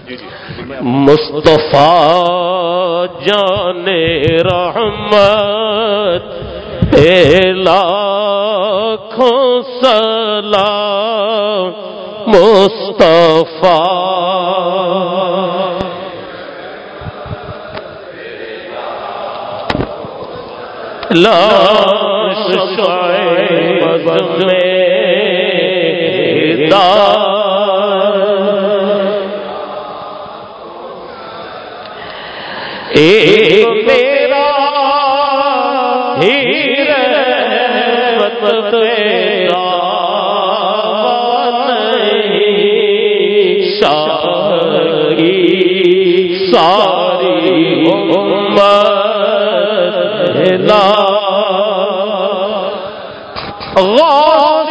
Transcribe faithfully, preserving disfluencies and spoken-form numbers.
مصطفیٰ جان رحمت اے لاکھوں سلام مصطفیٰ لاش شعیب میں ایک میرا ہی رحمت تیرا نہیں شاہ کی ساری امت لا غور